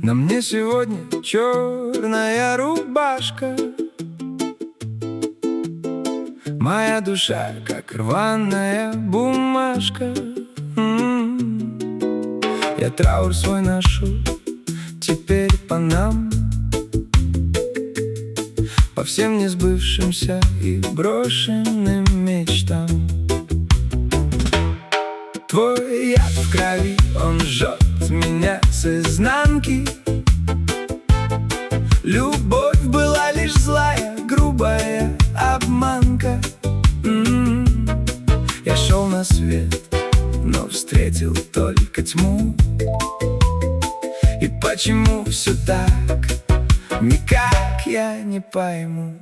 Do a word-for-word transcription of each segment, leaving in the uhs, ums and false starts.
На мне сегодня черная рубашка. Моя душа, как рваная бумажка. М-м-м. Я траур свой ношу теперь по нам, по всем несбывшимся и брошенным мечтам. Твой яд в крови, он жжет меня с изнанки. Любовь была лишь злая, грубая обманка. М-м-м. Я шел на свет, но встретил только тьму. И почему все так, никак я не пойму.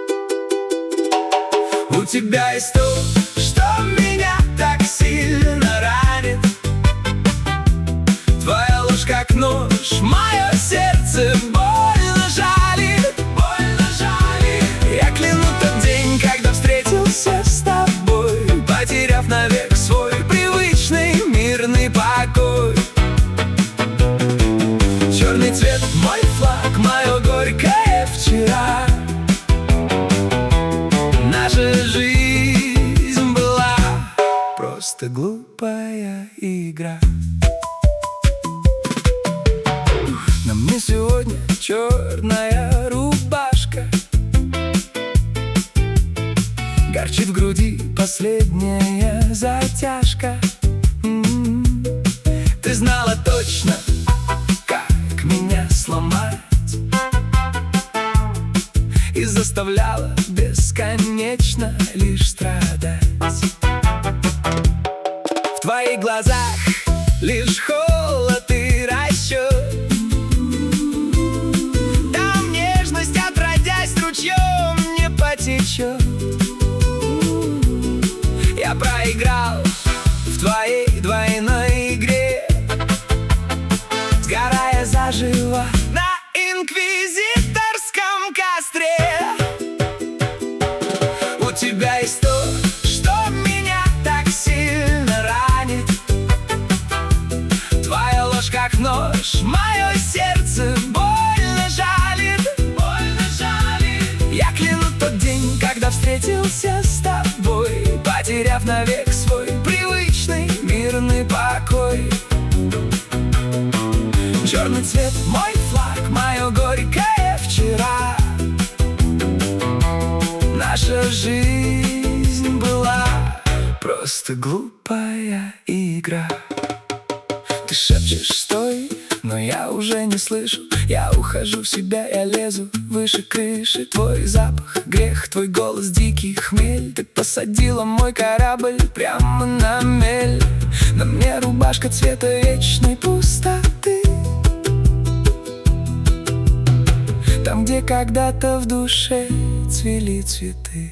У тебя есть то, что меня так сильно ранит. Твоя ложь как нож, мое сердце больно жалит, больно жалит. Я кляну тот день, когда встретился с тобой, потеряв навек свой привычный мирный покой. Черный цвет мой флаг, мое горькое вчера. Наша жизнь была просто глупая игра. На мне сегодня черная рубашка. Горчит в груди последняя затяжка. М-м-м. Ты знала точно, как меня сломать, и заставляла бесконечно лишь страдать. В твоих глазах лишь холод и расчет. Там нежность, отродясь, ручьем не потечет. Я проиграл в твоей двойной игре, сгорая заживо на инквизиторском костре. У тебя есть то, что меня так сильно ранит. Твоя ложь как нож, мое сердце больно жалит, больно жалит. Я кляну тот день, когда встретился с тобой, потеряв навек свой привычный мирный покой. Черный цвет мой флаг, мое горькое вчера. Наша жизнь была просто глупая игра. Ты шепчешь «стой», но я уже не слышу. Я ухожу в себя, я лезу выше крыши. Твой запах — грех, твой голос — дикий хмель. Ты посадила мой корабль прямо на мель. На мне рубашка цвета вечной пустоты. Там, где когда-то в душе цвели цветы.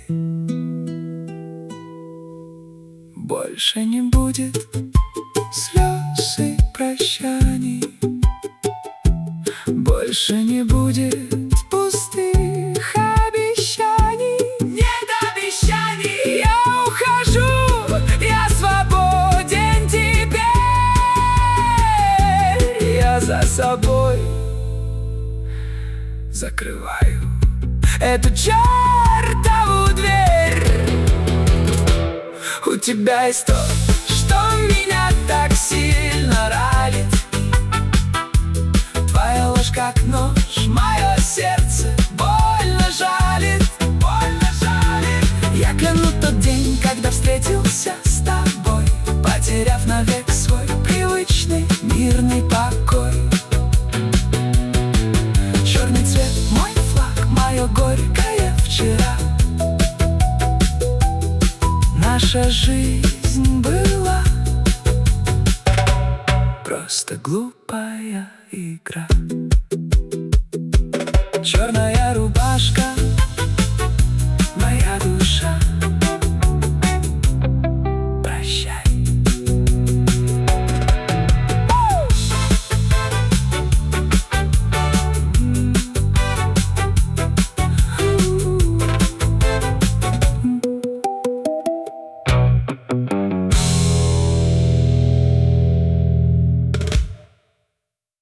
Больше не будет слез и прощаний. Больше не будет пустых обещаний. Нет обещаний. Я ухожу, я свободен теперь. Я за собой закрываю эту чертову дверь. У тебя есть то, что меня так сильно ранит. Твоя ложь как нож, мое сердце больно жалит, больно жалит. Я кляну тот день, когда встретился с тобой, потеряв навек свой привычный мирный покой. Черный цвет мой флаг, мое горькое вчера. Наша жизнь